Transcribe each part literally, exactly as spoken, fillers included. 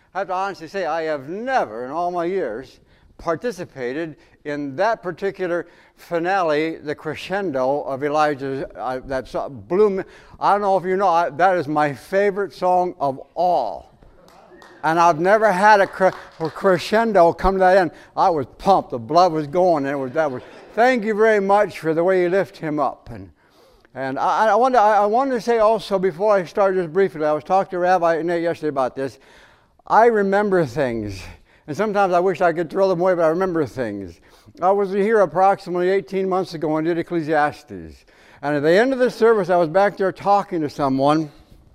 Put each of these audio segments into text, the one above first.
I have to honestly say I have never in all my years participated in that particular finale, the crescendo of Elijah's, uh, that song blew me. I don't know if you know, I, that is my favorite song of all. And I've never had a, cre- a crescendo come to that end. I was pumped. The blood was going. And it was, that was, thank you very much for the way you lift him up. And and I, I, wanted, I wanted to say also, before I start just briefly, I was talking to Rabbi Nate yesterday about this. I remember things. And sometimes I wish I could throw them away, but I remember things. I was here approximately eighteen months ago and did Ecclesiastes. And at the end of the service, I was back there talking to someone.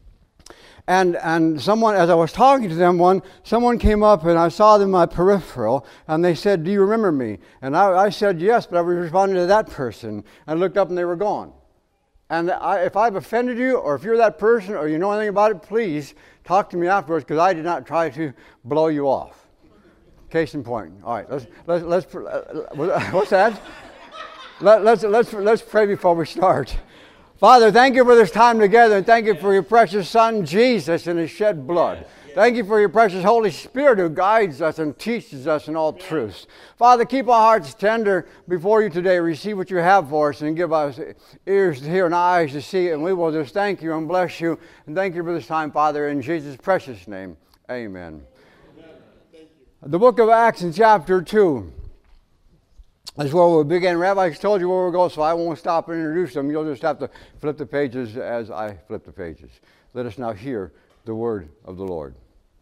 And and someone, as I was talking to them, one someone came up and I saw them in my peripheral, and they said, "Do you remember me?" And I, I said, "Yes," but I was responding to that person. I looked up and they were gone. And I, if I've offended you, or if you're that person, or you know anything about it, please talk to me afterwards, because I did not try to blow you off. Case in point. All right, let's let's let's. Uh, what's that? Let, let's let's let's pray before we start. Father, thank you for this time together, and thank you for your precious Son Jesus and his shed blood. Thank you for your precious Holy Spirit who guides us and teaches us in all truths. Father, keep our hearts tender before you today. Receive what you have for us and give us ears to hear and eyes to see. And we will just thank you and bless you. And thank you for this time, Father, in Jesus' precious name. Amen. The book of Acts in chapter two is where we'll begin. Rabbi told you where we'll go, so I won't stop and introduce them. You'll just have to flip the pages as I flip the pages. Let us now hear the word of the Lord.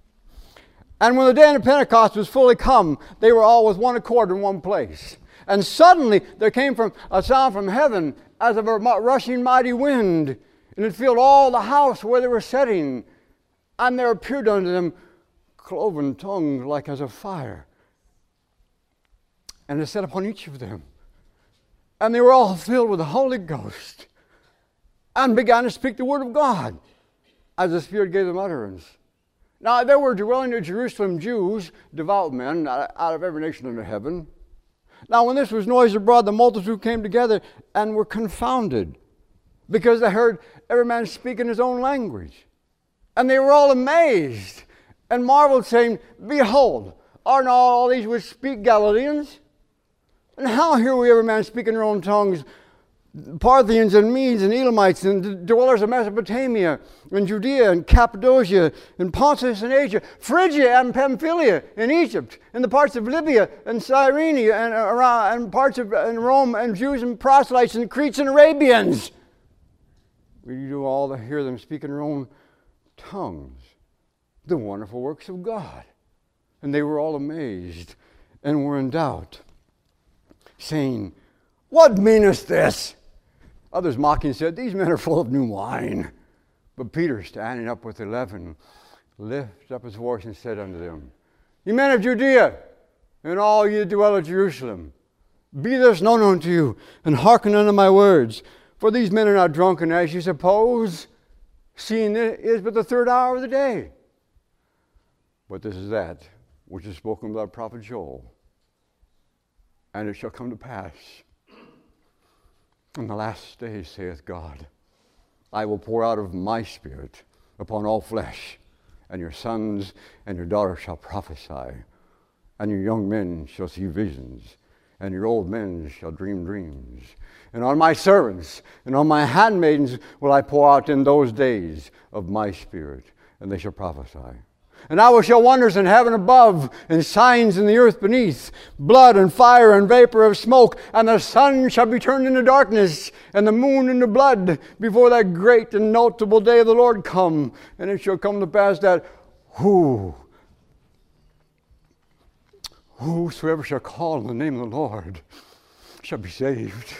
And when the day of Pentecost was fully come, they were all with one accord in one place. And suddenly there came from a sound from heaven as of a rushing mighty wind, and it filled all the house where they were sitting. And there appeared unto them cloven tongues like as of fire, and it sat upon each of them. And they were all filled with the Holy Ghost, and began to speak the word of God, as the Spirit gave them utterance. Now there were dwelling in Jerusalem Jews, devout men, out of every nation under heaven. Now when this was noised abroad, the multitude came together and were confounded, because they heard every man speak in his own language. And they were all amazed, and marveled, saying, Behold, are not all these which speak Galileans? And how hear we every man speak in their own tongues, Parthians and Medes and Elamites and dwellers of Mesopotamia and Judea and Cappadocia and Pontus and Asia, Phrygia and Pamphylia and Egypt and the parts of Libya and Cyrene and, around, and parts of and Rome and Jews and proselytes and Cretes and Arabians. We do all to hear them speak in their own tongues the wonderful works of God. And they were all amazed and were in doubt, saying, What meaneth this? Others mocking said, These men are full of new wine. But Peter, standing up with the eleven, lifted up his voice and said unto them, Ye men of Judea, and all ye that dwell at Jerusalem, be this known unto you, and hearken unto my words. For these men are not drunken, as ye suppose, seeing it is but the third hour of the day. But this is that which is spoken by the prophet Joel. And it shall come to pass in the last days, saith God, I will pour out of my Spirit upon all flesh, and your sons and your daughters shall prophesy, and your young men shall see visions, and your old men shall dream dreams. And on my servants and on my handmaidens will I pour out in those days of my Spirit, and they shall prophesy. And I will show wonders in heaven above, and signs in the earth beneath, blood and fire and vapor of smoke, and the sun shall be turned into darkness, and the moon into blood, before that great and notable day of the Lord come. And it shall come to pass that who, whosoever shall call on the name of the Lord shall be saved.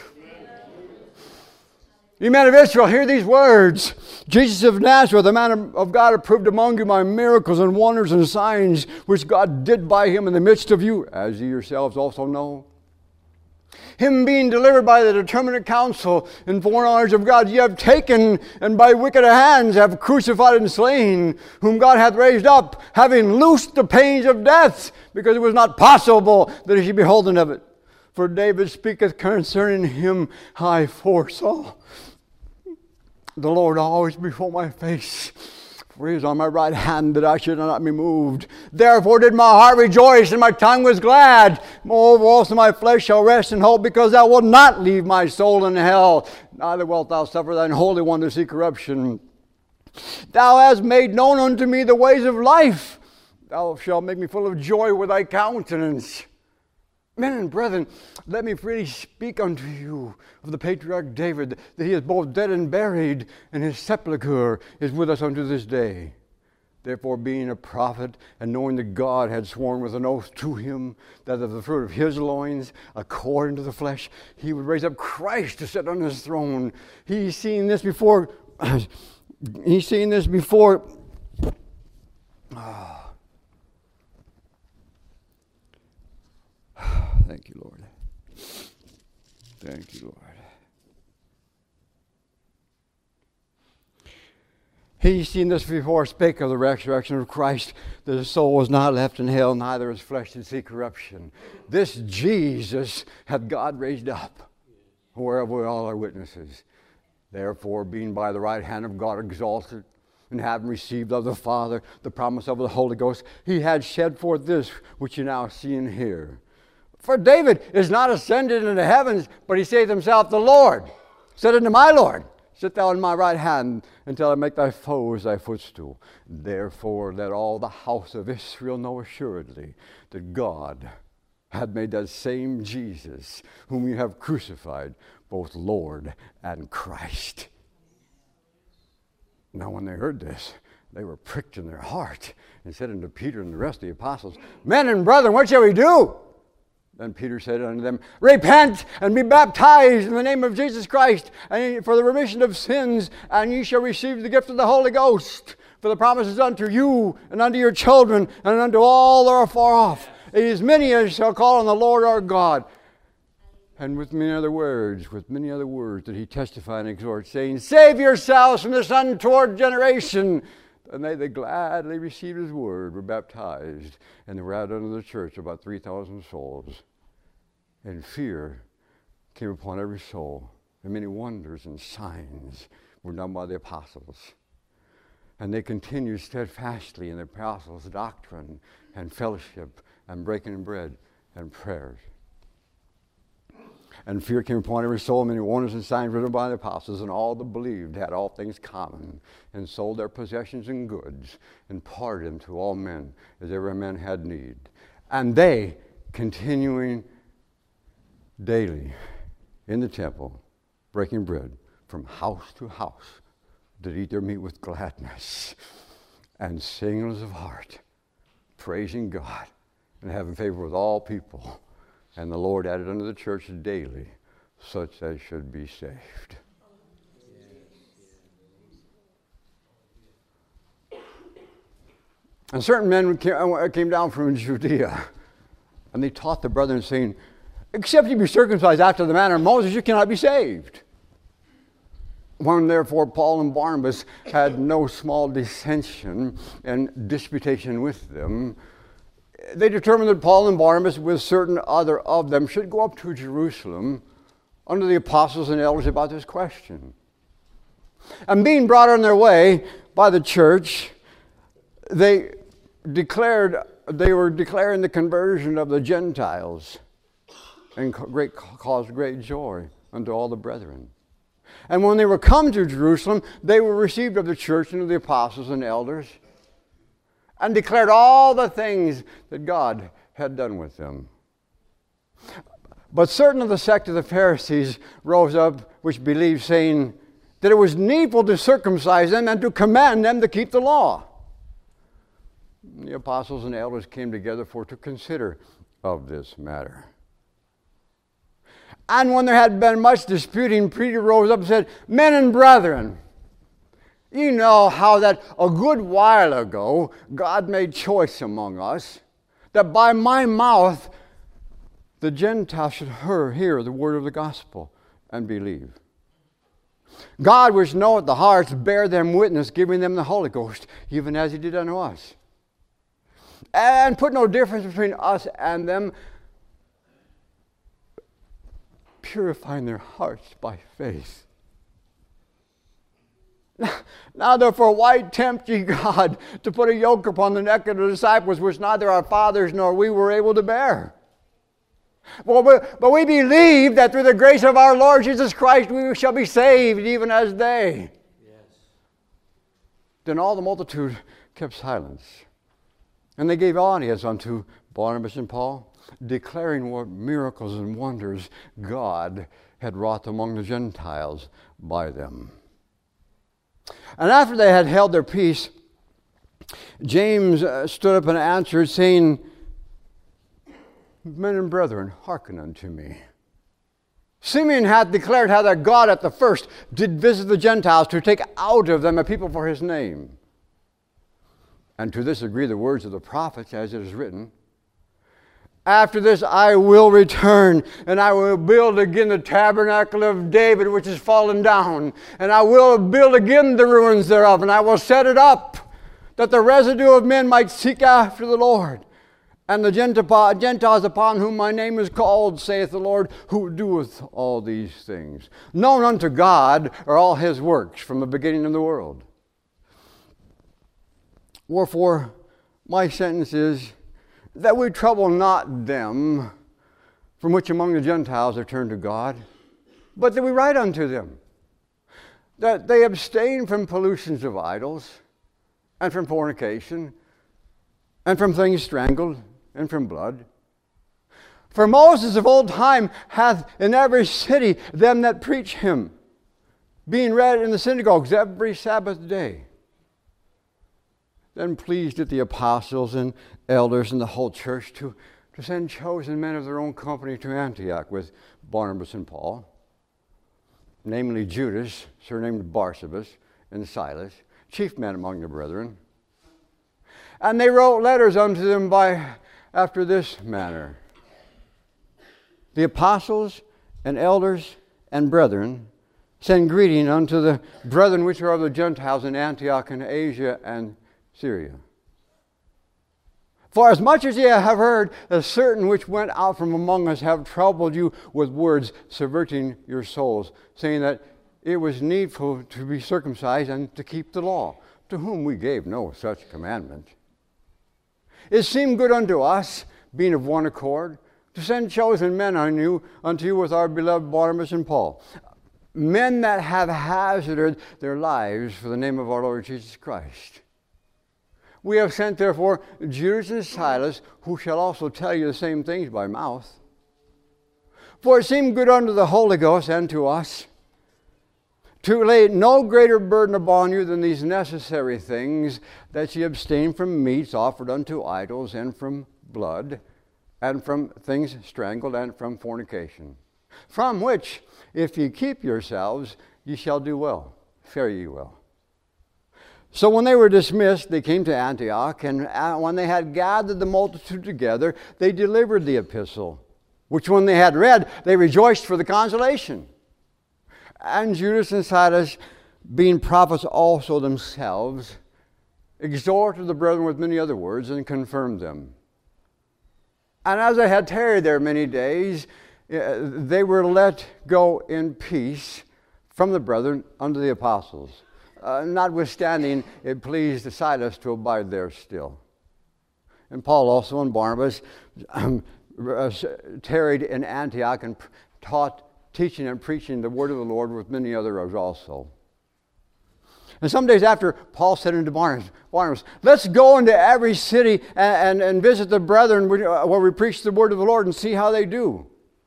Ye men of Israel, hear these words. Jesus of Nazareth, the man of God, approved among you by miracles and wonders and signs, which God did by him in the midst of you, as ye yourselves also know. Him being delivered by the determinate counsel and foreknowledge of God, ye have taken, and by wicked hands have crucified and slain, whom God hath raised up, having loosed the pains of death, because it was not possible that he should be holden of it. For David speaketh concerning him, I foresaw the Lord always before my face, For he is on my right hand, that I should not be moved. Therefore did my heart rejoice, and my tongue was glad. Moreover also my flesh shall rest in hope, because thou wilt not leave my soul in hell, neither wilt thou suffer thine Holy One to see corruption. Thou hast made known unto me the ways of life. Thou shalt make me full of joy with thy countenance. Men and brethren, let me freely speak unto you of the patriarch David, that he is both dead and buried, and his sepulchre is with us unto this day. Therefore, being a prophet, and knowing that God had sworn with an oath to him, that of the fruit of his loins, according to the flesh, he would raise up Christ to sit on his throne. He's seen this before. He's seen this before. Oh. Thank you, Lord. Thank you, Lord. He's seen this before, spake of the resurrection of Christ, that his soul was not left in hell, neither his flesh did see corruption. This Jesus hath God raised up, whereof we all are witnesses. Therefore, being by the right hand of God exalted, and having received of the Father the promise of the Holy Ghost, he had shed forth this which you now see and hear. For David is not ascended into the heavens, but he saith himself, the Lord said unto my Lord, sit thou in my right hand until I make thy foes thy footstool. Therefore let all the house of Israel know assuredly that God had made that same Jesus, whom you have crucified, both Lord and Christ. Now when they heard this, they were pricked in their heart, and said unto Peter and the rest of the apostles, Men and brethren, what shall we do? Then Peter said unto them, Repent and be baptized in the name of Jesus Christ, and for the remission of sins, and ye shall receive the gift of the Holy Ghost. For the promise is unto you, and unto your children, and unto all that are far off, as many as shall call on the Lord our God. And with many other words, with many other words did he testify and exhort, saying, Save yourselves from this untoward generation. And they that gladly received his word were baptized, and there were added unto the church about three thousand souls. And fear came upon every soul, and many wonders and signs were done by the apostles. And they continued steadfastly in the apostles' doctrine and fellowship and breaking of bread and prayers. And fear came upon every soul, many wonders and signs written by the apostles, and all that believed had all things common, and sold their possessions and goods, and parted them to all men, as every man had need. And they, continuing daily in the temple, breaking bread from house to house, did eat their meat with gladness, and singleness of heart, praising God, and having favor with all people. And the Lord added unto the church daily such as should be saved. And certain men came down from Judea, and they taught the brethren, saying, Except you be circumcised after the manner of Moses, you cannot be saved. When therefore Paul and Barnabas had no small dissension and disputation with them, they determined that Paul and Barnabas, with certain other of them, should go up to Jerusalem under the apostles and elders about this question. And being brought on their way by the church, they declared they were declaring the conversion of the Gentiles, and great caused great joy unto all the brethren. And when they were come to Jerusalem, they were received of the church and of the apostles and elders, and declared all the things that God had done with them. But certain of the sect of the Pharisees rose up, which believed, saying that it was needful to circumcise them and to command them to keep the law. The apostles and elders came together for to consider of this matter. And when there had been much disputing, Peter rose up and said, Men and brethren, you know how that a good while ago God made choice among us, that by my mouth the Gentiles should hear the word of the gospel and believe. God, which knoweth the hearts, bear them witness, giving them the Holy Ghost, even as he did unto us. And put no difference between us and them, purifying their hearts by faith. Now therefore, why tempt ye God to put a yoke upon the neck of the disciples, which neither our fathers nor we were able to bear? Well, but we believe that through the grace of our Lord Jesus Christ we shall be saved, even as they. Yes. Then all the multitude kept silence, and they gave audience unto Barnabas and Paul, declaring what miracles and wonders God had wrought among the Gentiles by them. And after they had held their peace, James uh, stood up and answered, saying, Men and brethren, hearken unto me. Simeon hath declared how that God at the first did visit the Gentiles to take out of them a people for his name. And to this agree the words of the prophets, as it is written, After this I will return, and I will build again the tabernacle of David, which is fallen down, and I will build again the ruins thereof, and I will set it up, that the residue of men might seek after the Lord. And the Gentiles upon whom my name is called, saith the Lord, who doeth all these things. Known unto God are all his works from the beginning of the world. Wherefore, my sentence is that we trouble not them from which among the Gentiles are turned to God, but that we write unto them, that they abstain from pollutions of idols, and from fornication, and from things strangled, and from blood. For Moses of old time hath in every city them that preach him, being read in the synagogues every Sabbath day. Then pleased it the apostles and elders and the whole church to, to send chosen men of their own company to Antioch with Barnabas and Paul, namely Judas, surnamed Barsabas, and Silas, chief men among the brethren. And they wrote letters unto them by after this manner. The apostles and elders and brethren send greeting unto the brethren which are of the Gentiles in Antioch and Asia and Syria. For as much as ye have heard that certain which went out from among us have troubled you with words, subverting your souls, saying that it was needful to be circumcised and to keep the law, to whom we gave no such commandment. It seemed good unto us, being of one accord, to send chosen men unto you, unto you with our beloved Barnabas and Paul, men that have hazarded their lives for the name of our Lord Jesus Christ. We have sent therefore Judas and Silas, who shall also tell you the same things by mouth. For it seemed good unto the Holy Ghost and to us to lay no greater burden upon you than these necessary things, that ye abstain from meats offered unto idols, and from blood, and from things strangled, and from fornication. From which, if ye keep yourselves, ye shall do well, fare ye well. So when they were dismissed, they came to Antioch, and when they had gathered the multitude together, they delivered the epistle, which when they had read, they rejoiced for the consolation. And Judas and Silas, being prophets also themselves, exhorted the brethren with many other words, and confirmed them. And as they had tarried there many days, they were let go in peace from the brethren unto the apostles. Uh, notwithstanding, it pleased Silas to abide there still. And Paul also and Barnabas um, tarried in Antioch and taught, teaching and preaching the word of the Lord with many others also. And some days after, Paul said unto Barnabas, Barnabas, let's go into every city and, and, and visit the brethren where we preach the word of the Lord and see how they do.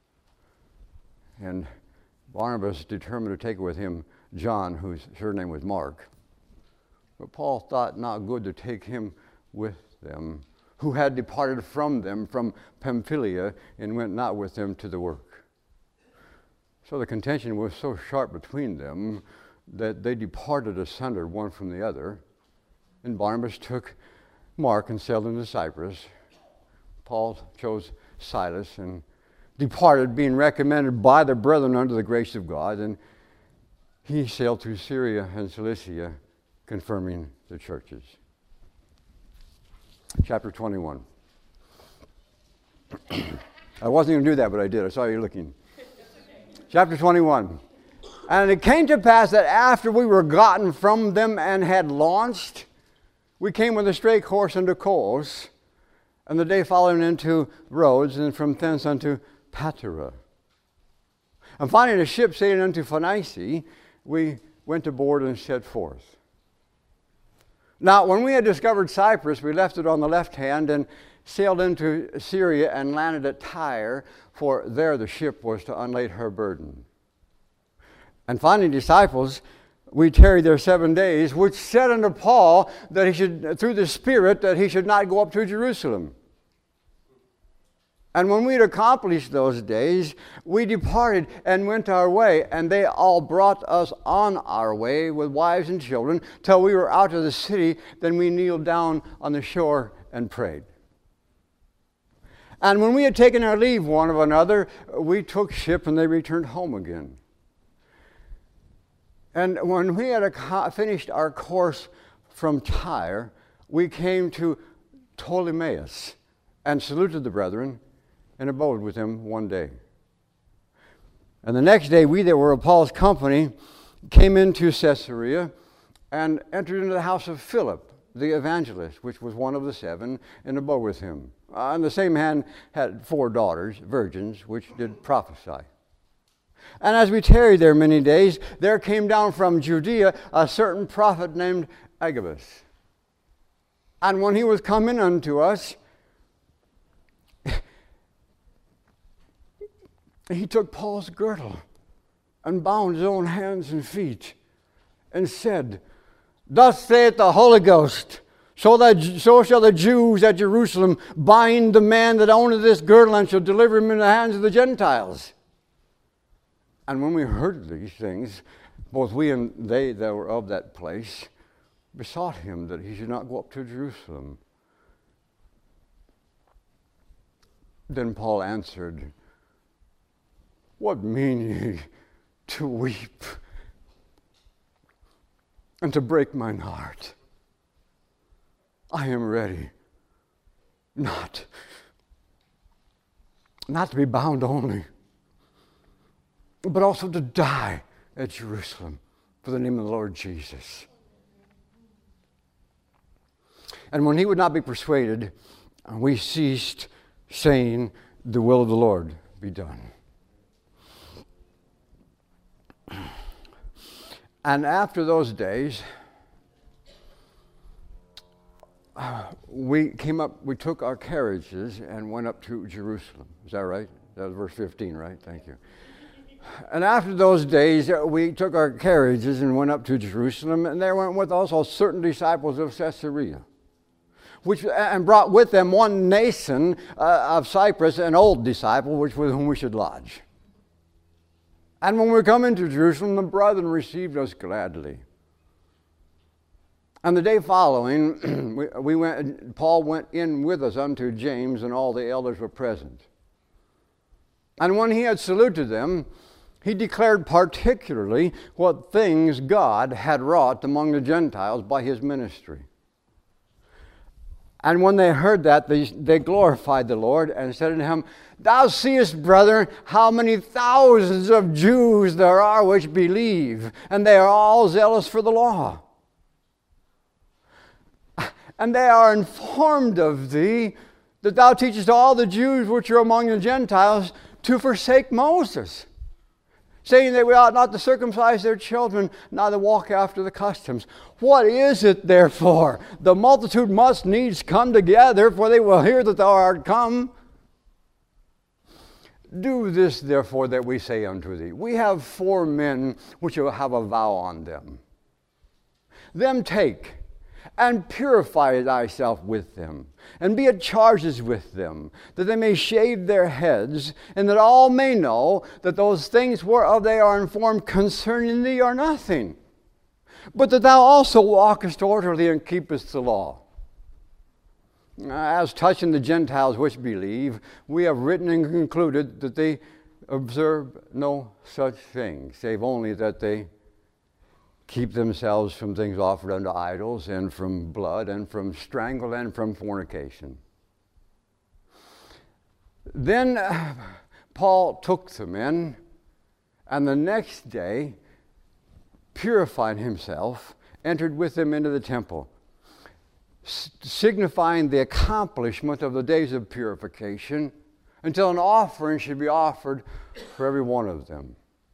And Barnabas determined to take with him John, whose surname was Mark. But Paul thought not good to take him with them, who had departed from them from Pamphylia, and went not with them to the work. So the contention was so sharp between them that they departed asunder one from the other. And Barnabas took Mark and sailed into Cyprus. Paul chose Silas and departed, being recommended by the brethren unto the grace of God. And he sailed through Syria and Cilicia, confirming the churches. Chapter twenty-one. I wasn't going to do that, but I did. I saw you looking. Chapter twenty-one. And it came to pass that after we were gotten from them and had launched, we came with a straight course unto Cos, and the day following into Rhodes, and from thence unto Patara. And finding a ship sailing unto Phoenice, we went aboard and set forth. Now, when we had discovered Cyprus, we left it on the left hand and sailed into Syria and landed at Tyre, for there the ship was to unlade her burden. And finding disciples, we tarried there seven days, which said unto Paul that he should, through the Spirit, that he should not go up to Jerusalem. And when we had accomplished those days, we departed and went our way, and they all brought us on our way with wives and children, till we were out of the city. Then we kneeled down on the shore and prayed. And when we had taken our leave one of another, we took ship, and they returned home again. And when we had finished our course from Tyre, we came to Ptolemais, and saluted the brethren, and abode with them one day. And the next day we that were of Paul's company came into Caesarea, and entered into the house of Philip, the evangelist, which was one of the seven, and abode with him. Uh, and the same man had four daughters, virgins, which did prophesy. And as we tarried there many days, there came down from Judea a certain prophet named Agabus. And when he was come in unto us, he took Paul's girdle and bound his own hands and feet, and said, Thus saith the Holy Ghost, so that so shall the Jews at Jerusalem bind the man that owneth this girdle, and shall deliver him into the hands of the Gentiles. And when we heard these things, both we and they that were of that place besought him that he should not go up to Jerusalem. Then Paul answered, What mean ye to weep and to break mine heart? I am ready not, not to be bound only, but also to die at Jerusalem for the name of the Lord Jesus. And when he would not be persuaded, we ceased, saying, The will of the Lord be done. And after those days, uh, we came up, we took our carriages and went up to Jerusalem. Is that right? That was verse fifteen, right? Thank you. And after those days, uh, we took our carriages and went up to Jerusalem, and there went with us all certain disciples of Caesarea, which and brought with them one Nason uh, of Cyprus, an old disciple, which with whom we should lodge. And when we come into Jerusalem, the brethren received us gladly. And the day following, we, we went. Paul went in with us unto James, and all the elders were present. And when he had saluted them, he declared particularly what things God had wrought among the Gentiles by his ministry. And when they heard that, they, they glorified the Lord, and said unto him, Thou seest, brethren, how many thousands of Jews there are which believe, and they are all zealous for the law. And they are informed of thee, that thou teachest all the Jews which are among the Gentiles to forsake Moses, saying that we ought not to circumcise their children, neither walk after the customs. What is it, therefore? The multitude must needs come together, for they will hear that thou art come. Do this, therefore, that we say unto thee. We have four men which will have a vow on them. Them take, and purify thyself with them, and be at charges with them, that they may shave their heads, and that all may know that those things whereof they are informed concerning thee are nothing, but that thou also walkest orderly and keepest the law. As touching the Gentiles which believe, we have written and concluded that they observe no such thing, save only that they keep themselves from things offered unto idols, and from blood, and from strangle, and from fornication. Then uh, Paul took the men, and the next day purifying himself, entered with them into the temple, s- signifying the accomplishment of the days of purification, until an offering should be offered for every one of them.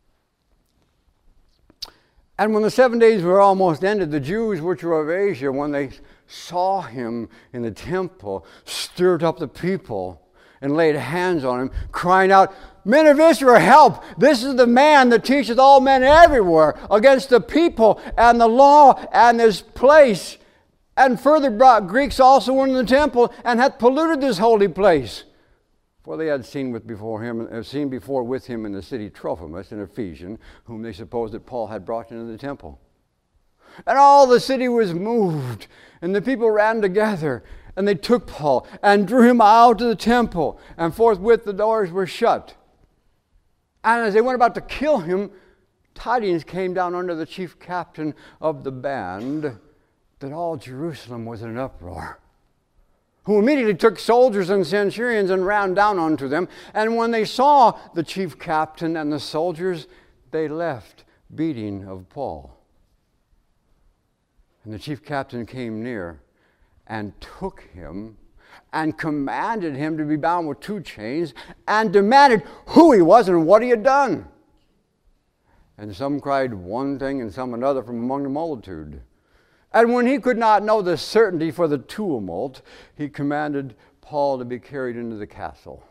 And when the seven days were almost ended, the Jews which were of Asia, when they saw him in the temple, stirred up the people and laid hands on him, crying out, Men of Israel, help! This is the man that teacheth all men everywhere against the people and the law and this place. And further brought Greeks also into the temple, and hath polluted this holy place. For they had seen with before him, uh, seen before with him in the city Trophimus, an Ephesian, whom they supposed that Paul had brought into the temple. And all the city was moved, and the people ran together, and they took Paul and drew him out of the temple, and forthwith the doors were shut. And as they went about to kill him, tidings came down unto the chief captain of the band that all Jerusalem was in an uproar, who immediately took soldiers and centurions and ran down unto them. And when they saw the chief captain and the soldiers, they left beating of Paul. And the chief captain came near and took him and commanded him to be bound with two chains, and demanded who he was and what he had done. And some cried one thing and some another from among the multitude. And when he could not know the certainty for the tumult, he commanded Paul to be carried into the castle.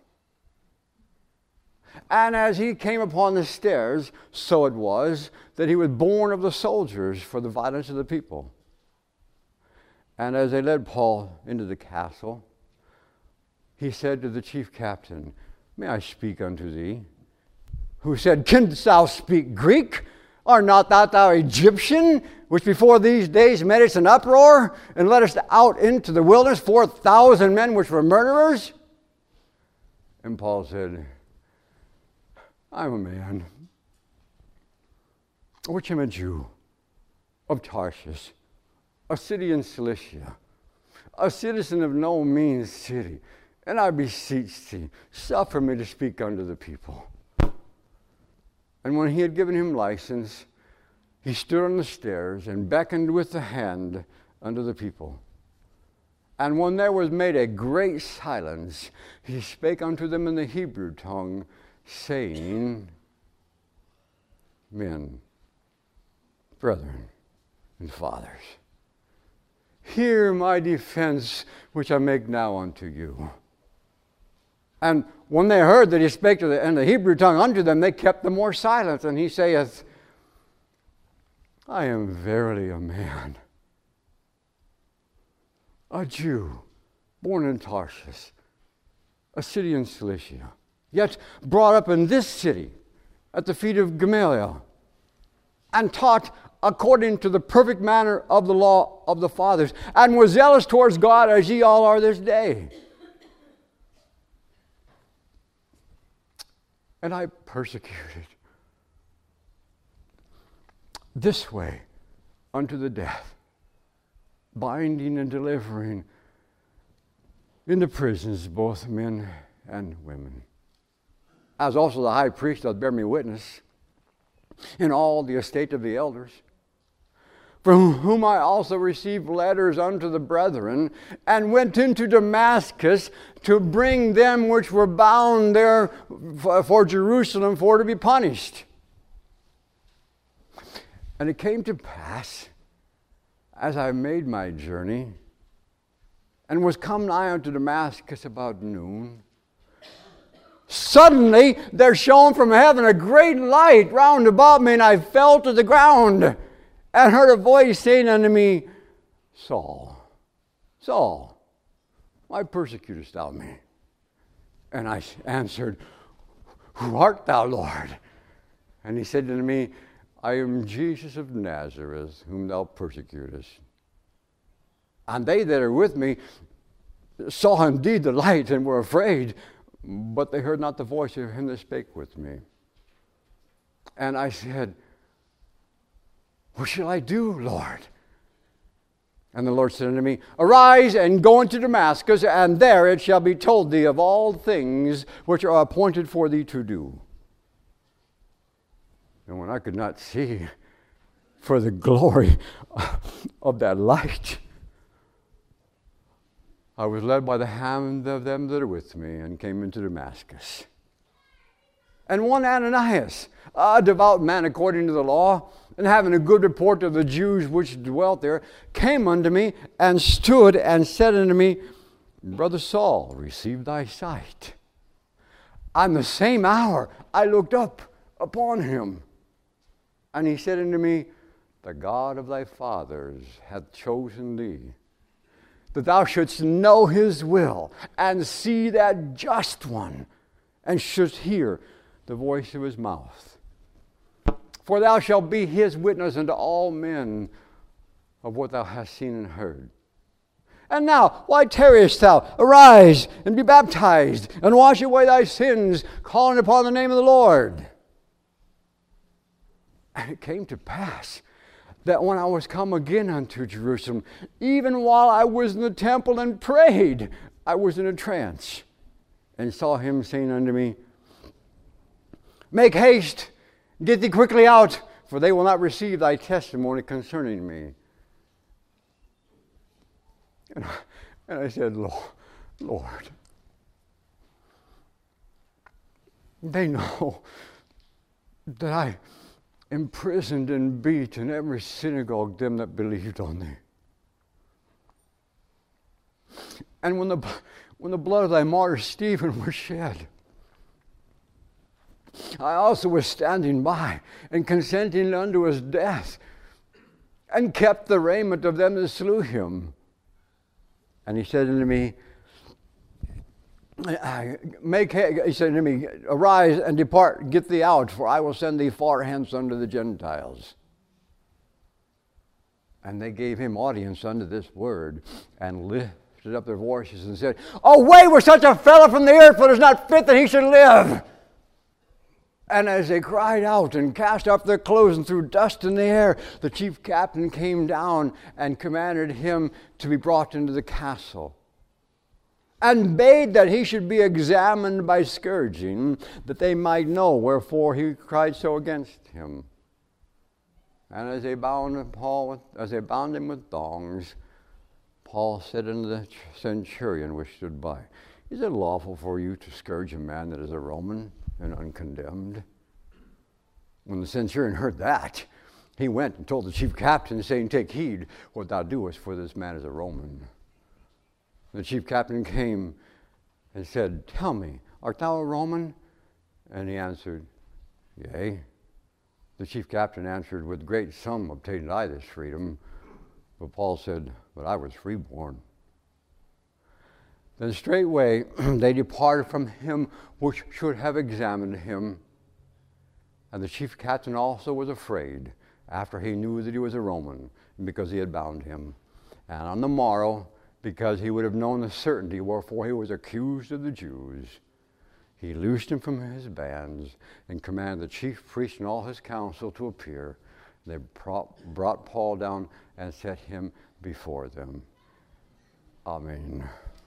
And as he came upon the stairs, so it was that he was borne of the soldiers for the violence of the people. And as they led Paul into the castle, he said to the chief captain, May I speak unto thee? Who said, Canst thou speak Greek? Art not that thou Egyptian, which before these days made us an uproar, and led us out into the wilderness, four thousand men which were murderers? And Paul said, I'm a man, which am a Jew, of Tarshish, a city in Cilicia, a citizen of no mean city, and I beseech thee, suffer me to speak unto the people. And when he had given him license, he stood on the stairs and beckoned with the hand unto the people. And when there was made a great silence, he spake unto them in the Hebrew tongue, saying, Men, brethren, and fathers, hear my defense which I make now unto you. And when they heard that he spake to the, in the Hebrew tongue unto them, they kept the more silence. And he saith, I am verily a man, a Jew, born in Tarshish, a city in Cilicia, yet brought up in this city at the feet of Gamaliel, and taught according to the perfect manner of the law of the fathers, and was zealous towards God as ye all are this day. And I persecuted this way unto the death, binding and delivering into prisons both men and women. As also the high priest doth bear me witness in all the estate of the elders, from whom I also received letters unto the brethren, and went into Damascus to bring them which were bound there for Jerusalem for to be punished. And it came to pass, as I made my journey, and was come nigh unto Damascus about noon, suddenly there shone from heaven a great light round about me, and I fell to the ground, and heard a voice saying unto me, Saul, Saul, why persecutest thou me? And I answered, Who art thou, Lord? And he said unto me, I am Jesus of Nazareth, whom thou persecutest. And they that are with me saw indeed the light, and were afraid, but they heard not the voice of him that spake with me. And I said, What shall I do, Lord? And the Lord said unto me, Arise and go into Damascus, and there it shall be told thee of all things which are appointed for thee to do. And when I could not see for the glory of that light. I was led by the hand of them that are with me and came into Damascus. And one Ananias, a devout man according to the law, and having a good report of the Jews which dwelt there, came unto me and stood and said unto me, Brother Saul, receive thy sight. On the same hour I looked up upon him, and he said unto me, The God of thy fathers hath chosen thee, that thou shouldst know his will, and see that just one, and shouldst hear the voice of his mouth. For thou shalt be his witness unto all men of what thou hast seen and heard. And now, why tarriest thou? Arise, and be baptized, and wash away thy sins, calling upon the name of the Lord. And it came to pass that when I was come again unto Jerusalem, even while I was in the temple and prayed, I was in a trance, and saw him saying unto me, Make haste, get thee quickly out, for they will not receive thy testimony concerning me. And I, and I said, Lord, they know that I imprisoned and beat in every synagogue them that believed on thee. And when the, when the blood of thy martyr Stephen was shed, I also was standing by and consenting unto his death, and kept the raiment of them that slew him. And he said unto me, Make he said unto me, Arise and depart, get thee out, for I will send thee far hence unto the Gentiles. And they gave him audience unto this word, and lifted up their voices and said, Away with such a fellow from the earth, for it is not fit that he should live. And as they cried out and cast off their clothes and threw dust in the air, the chief captain came down and commanded him to be brought into the castle, and bade that he should be examined by scourging, that they might know wherefore he cried so against him. And as they bound Paul with, as they bound him with thongs, Paul said unto the centurion which stood by, Is it lawful for you to scourge a man that is a Roman and uncondemned? When the centurion heard that, he went and told the chief captain, saying, Take heed what thou doest, for this man is a Roman. The chief captain came and said, Tell me, art thou a Roman? And he answered, Yea. The chief captain answered, With great sum obtained I this freedom. But Paul said, But I was freeborn. Then straightway they departed from him which should have examined him. And the chief captain also was afraid, after he knew that he was a Roman, because he had bound him. And on the morrow, because he would have known the certainty wherefore he was accused of the Jews, he loosed him from his bands and commanded the chief priest and all his council to appear. They brought Paul down and set him before them. Amen.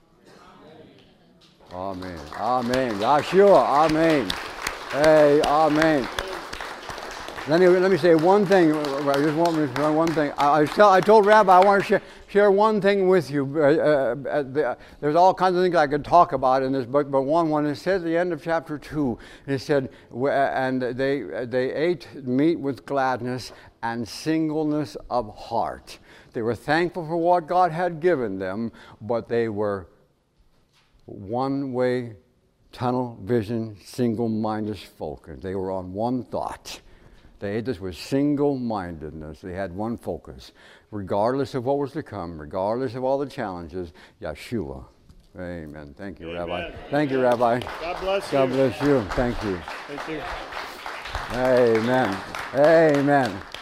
Amen. Amen. Yeshua. Amen. Hey, amen. Let me, let me say one thing. I just want to say one thing. I, I, tell, I told Rabbi I want to share, share one thing with you. Uh, uh, the, there's all kinds of things I could talk about in this book, but one, one it says at the end of chapter two, it said, and they, they ate meat with gladness and singleness of heart. They were thankful for what God had given them, but they were one-way, tunnel vision, single-minded folk. They were on one thought. They ate this with single-mindedness. They had one focus. Regardless of what was to come, regardless of all the challenges, Yeshua. Amen. Thank you, Amen. Rabbi. Thank you, Rabbi. God bless God you. bless you. Thank you. Thank you. Amen. Amen.